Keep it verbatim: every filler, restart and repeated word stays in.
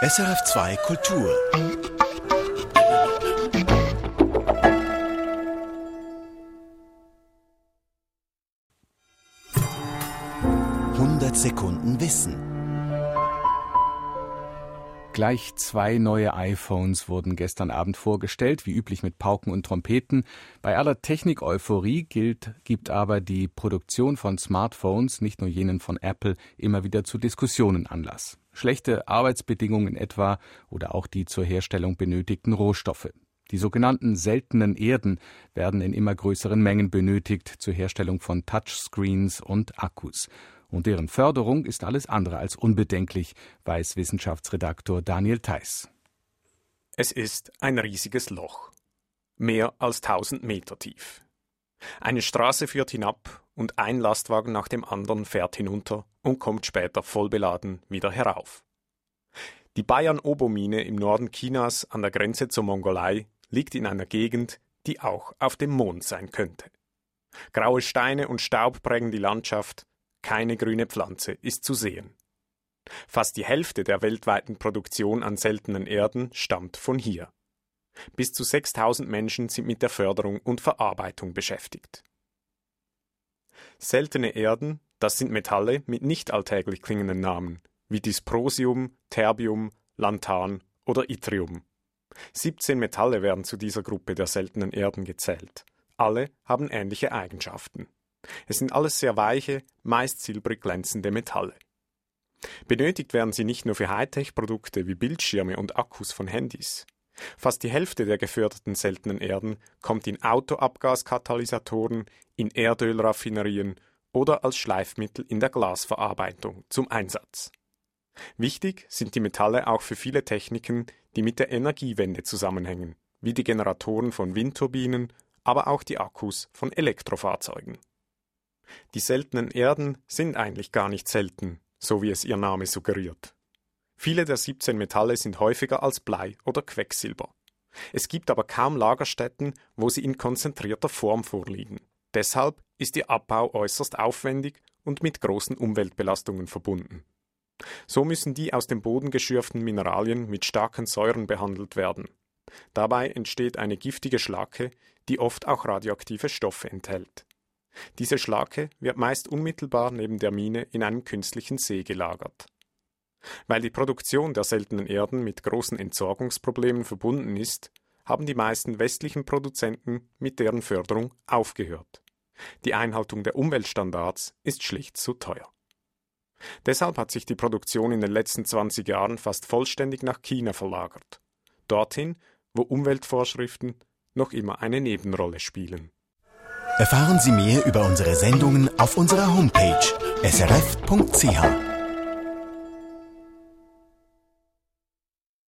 S R F zwei Kultur. hundert Sekunden Wissen. Gleich zwei neue iPhones wurden gestern Abend vorgestellt, wie üblich mit Pauken und Trompeten. Bei aller Technik-Euphorie gilt, gibt aber die Produktion von Smartphones, nicht nur jenen von Apple, immer wieder zu Diskussionen Anlass. Schlechte Arbeitsbedingungen etwa oder auch die zur Herstellung benötigten Rohstoffe. Die sogenannten seltenen Erden werden in immer größeren Mengen benötigt zur Herstellung von Touchscreens und Akkus. Und deren Förderung ist alles andere als unbedenklich, weiß Wissenschaftsredaktor Daniel Theiss. Es ist ein riesiges Loch, mehr als tausend Meter tief. Eine Straße führt hinab und ein Lastwagen nach dem anderen fährt hinunter und kommt später vollbeladen wieder herauf. Die Bayan-Obo-Mine im Norden Chinas an der Grenze zur Mongolei liegt in einer Gegend, die auch auf dem Mond sein könnte. Graue Steine und Staub prägen die Landschaft. Keine grüne Pflanze ist zu sehen. Fast die Hälfte der weltweiten Produktion an seltenen Erden stammt von hier. Bis zu sechstausend Menschen sind mit der Förderung und Verarbeitung beschäftigt. Seltene Erden, das sind Metalle mit nicht alltäglich klingenden Namen, wie Dysprosium, Terbium, Lanthan oder Yttrium. siebzehn Metalle werden zu dieser Gruppe der seltenen Erden gezählt. Alle haben ähnliche Eigenschaften. Es sind alles sehr weiche, meist silbrig glänzende Metalle. Benötigt werden sie nicht nur für Hightech-Produkte wie Bildschirme und Akkus von Handys. Fast die Hälfte der geförderten seltenen Erden kommt in Autoabgaskatalysatoren, in Erdölraffinerien oder als Schleifmittel in der Glasverarbeitung zum Einsatz. Wichtig sind die Metalle auch für viele Techniken, die mit der Energiewende zusammenhängen, wie die Generatoren von Windturbinen, aber auch die Akkus von Elektrofahrzeugen. Die seltenen Erden sind eigentlich gar nicht selten, so wie es ihr Name suggeriert. Viele der siebzehn Metalle sind häufiger als Blei oder Quecksilber. Es gibt aber kaum Lagerstätten, wo sie in konzentrierter Form vorliegen. Deshalb ist ihr Abbau äußerst aufwendig und mit großen Umweltbelastungen verbunden. So müssen die aus dem Boden geschürften Mineralien mit starken Säuren behandelt werden. Dabei entsteht eine giftige Schlacke, die oft auch radioaktive Stoffe enthält. Diese Schlacke wird meist unmittelbar neben der Mine in einem künstlichen See gelagert. Weil die Produktion der seltenen Erden mit großen Entsorgungsproblemen verbunden ist, haben die meisten westlichen Produzenten mit deren Förderung aufgehört. Die Einhaltung der Umweltstandards ist schlicht zu teuer. Deshalb hat sich die Produktion in den letzten zwanzig Jahren fast vollständig nach China verlagert. Dorthin, wo Umweltvorschriften noch immer eine Nebenrolle spielen. Erfahren Sie mehr über unsere Sendungen auf unserer Homepage s r f punkt c h.